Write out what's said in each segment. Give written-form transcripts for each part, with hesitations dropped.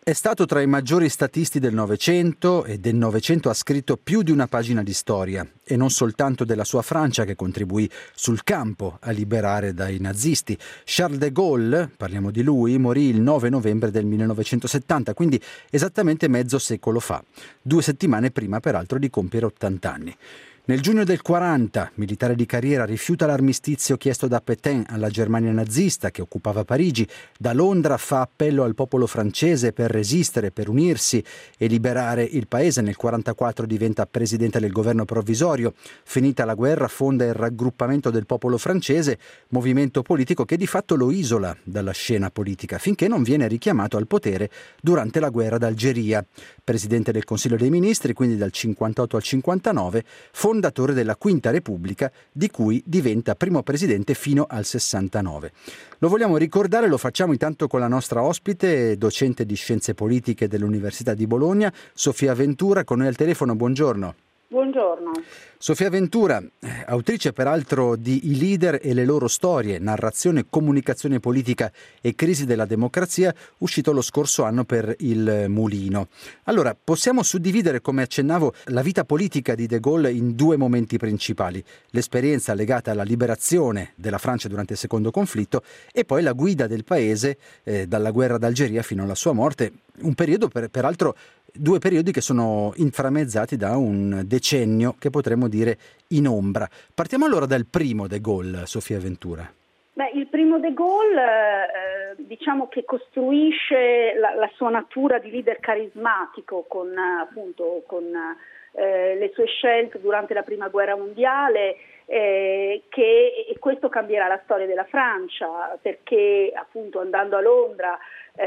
È stato tra i maggiori statisti del Novecento e del Novecento ha scritto più di una pagina di storia, e non soltanto della sua Francia che contribuì sul campo a liberare dai nazisti. Charles de Gaulle, parliamo di lui, morì il 9 novembre del 1970, quindi esattamente mezzo secolo fa, 2 settimane prima peraltro di compiere 80 anni. Nel giugno del 40, militare di carriera, rifiuta l'armistizio chiesto da Pétain alla Germania nazista che occupava Parigi. Da Londra fa appello al popolo francese per resistere, per unirsi e liberare il paese. Nel 44 diventa presidente del governo provvisorio. Finita la guerra fonda il Raggruppamento del Popolo Francese, movimento politico che di fatto lo isola dalla scena politica finché non viene richiamato al potere durante la guerra d'Algeria. Presidente del Consiglio dei Ministri, quindi dal 58 al 59, fondatore della Quinta Repubblica, di cui diventa primo presidente fino al 69. Lo vogliamo ricordare, lo facciamo intanto con la nostra ospite, docente di scienze politiche dell'Università di Bologna, Sofia Ventura, con noi al telefono. Buongiorno. Buongiorno. Sofia Ventura, autrice peraltro di I leader e le loro storie, narrazione, comunicazione politica e crisi della democrazia, uscito lo scorso anno per il Mulino. Allora, possiamo suddividere, come accennavo, la vita politica di De Gaulle in 2 momenti principali: l'esperienza legata alla liberazione della Francia durante il secondo conflitto e poi la guida del paese dalla guerra d'Algeria fino alla sua morte, un periodo peraltro 2 periodi che sono inframmezzati da un decennio che potremmo dire in ombra. Partiamo allora dal primo De Gaulle, Sofia Ventura. Il primo De Gaulle diciamo che costruisce la sua natura di leader carismatico con le sue scelte durante la Prima Guerra Mondiale, e questo cambierà la storia della Francia, perché appunto andando a Londra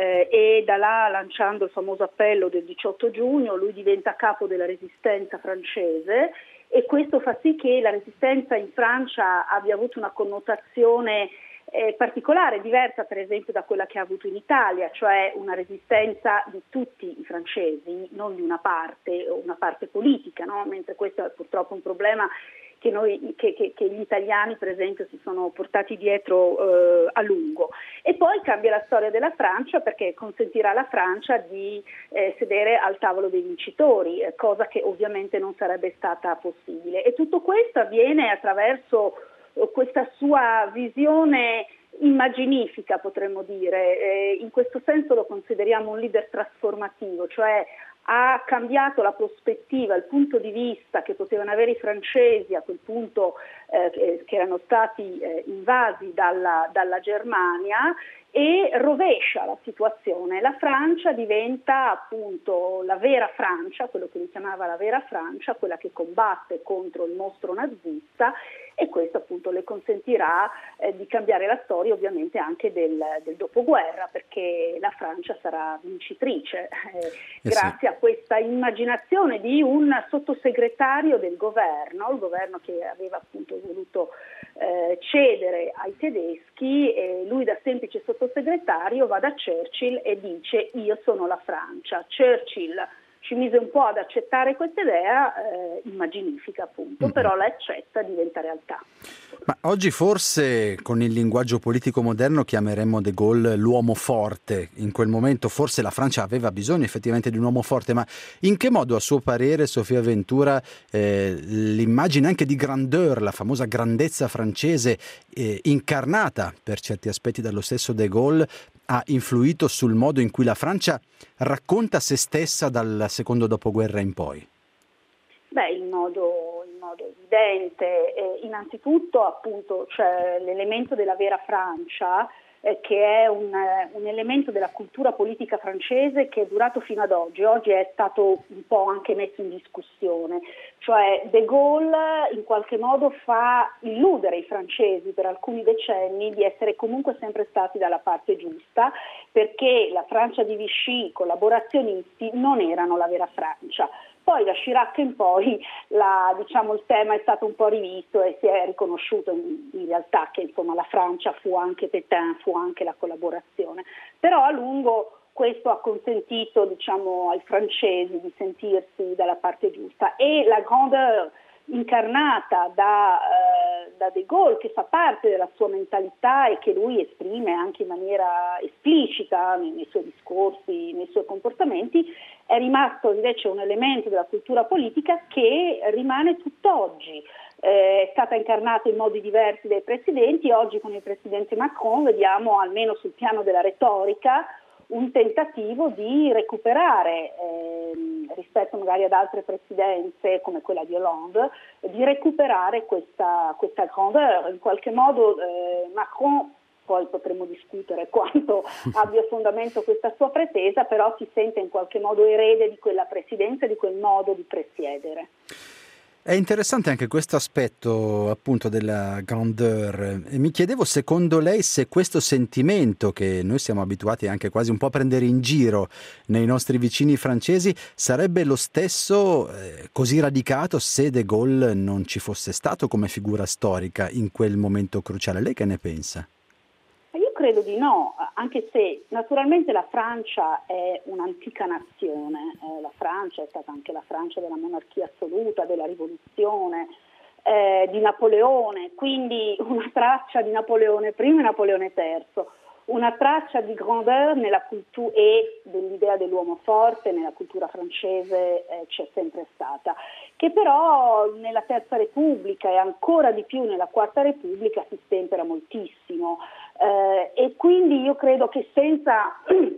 e da là lanciando il famoso appello del 18 giugno lui diventa capo della resistenza francese, e questo fa sì che la resistenza in Francia abbia avuto una connotazione particolare, diversa per esempio da quella che ha avuto in Italia, cioè una resistenza di tutti i francesi, non di una parte o una parte politica, no? Mentre questo è purtroppo un problema che gli italiani per esempio si sono portati dietro a lungo. E poi cambia la storia della Francia perché consentirà alla Francia di sedere al tavolo dei vincitori, cosa che ovviamente non sarebbe stata possibile. E tutto questo avviene attraverso questa sua visione immaginifica, potremmo dire. In questo senso lo consideriamo un leader trasformativo, cioè ha cambiato la prospettiva, il punto di vista che potevano avere i francesi a quel punto che erano stati invasi dalla Germania, e rovescia la situazione. La Francia diventa appunto la vera Francia, quello che lui chiamava la vera Francia, quella che combatte contro il mostro nazista, e questo appunto le consentirà di cambiare la storia ovviamente anche del dopoguerra, perché la Francia sarà vincitrice grazie a questa immaginazione di un sottosegretario del governo, il governo che aveva appunto voluto cedere ai tedeschi, e lui da semplice sottosegretario va da Churchill e dice: io sono la Francia. Churchill ci mise un po' ad accettare questa idea immaginifica appunto, però la accetta, diventa realtà. Ma oggi forse con il linguaggio politico moderno chiameremmo De Gaulle l'uomo forte. In quel momento forse la Francia aveva bisogno effettivamente di un uomo forte, ma in che modo a suo parere, Sofia Ventura, l'immagine anche di grandeur, la famosa grandezza francese incarnata per certi aspetti dallo stesso De Gaulle, ha influito sul modo in cui la Francia racconta se stessa dal secondo dopoguerra in poi? Il modo evidente, innanzitutto appunto c'è l'elemento della vera Francia, che è un elemento della cultura politica francese che è durato fino ad oggi. Oggi è stato un po' anche messo in discussione, cioè De Gaulle in qualche modo fa illudere i francesi per alcuni decenni di essere comunque sempre stati dalla parte giusta, perché la Francia di Vichy, i collaborazionisti, non erano la vera Francia. Poi da Chirac in poi il tema è stato un po' rivisto e si è riconosciuto in realtà che insomma la Francia fu anche Pétain, fu anche la collaborazione. Però a lungo questo ha consentito ai francesi di sentirsi dalla parte giusta, e la grandeur incarnata da da De Gaulle, che fa parte della sua mentalità e che lui esprime anche in maniera esplicita nei suoi discorsi, nei suoi comportamenti, è rimasto invece un elemento della cultura politica che rimane tutt'oggi. È stata incarnata in modi diversi dai presidenti. Oggi con il presidente Macron vediamo, almeno sul piano della retorica, un tentativo di recuperare, rispetto magari ad altre presidenze come quella di Hollande, di recuperare questa grandeur. In qualche modo Macron, poi potremo discutere quanto abbia fondamento questa sua pretesa, però si sente in qualche modo erede di quella presidenza e di quel modo di presiedere. È interessante anche questo aspetto appunto della grandeur e mi chiedevo, secondo lei, se questo sentimento che noi siamo abituati anche quasi un po' a prendere in giro nei nostri vicini francesi sarebbe lo stesso così radicato se De Gaulle non ci fosse stato come figura storica in quel momento cruciale. Lei che ne pensa? Io credo di no, anche se naturalmente la Francia è un'antica nazione, la Francia è stata anche la Francia della monarchia assoluta, della rivoluzione, di Napoleone, quindi una traccia di Napoleone I e Napoleone III, una traccia di grandeur nella cultura e dell'idea dell'uomo forte nella cultura francese c'è sempre stata, che però nella Terza Repubblica e ancora di più nella Quarta Repubblica si stempera moltissimo. E quindi io credo che senza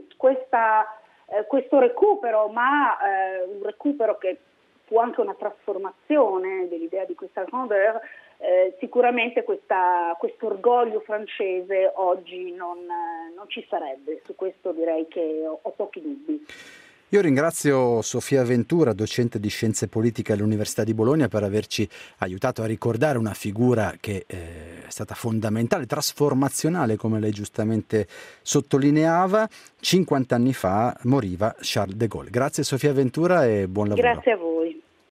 questo recupero, ma un recupero che fu anche una trasformazione dell'idea di questa grandeur, sicuramente questo orgoglio francese oggi non ci sarebbe. Su questo direi che ho pochi dubbi. Io ringrazio Sofia Ventura, docente di Scienze Politiche all'Università di Bologna, per averci aiutato a ricordare una figura che è stata fondamentale, trasformazionale, come lei giustamente sottolineava. 50 anni fa moriva Charles de Gaulle. Grazie Sofia Ventura e buon lavoro. Grazie a voi.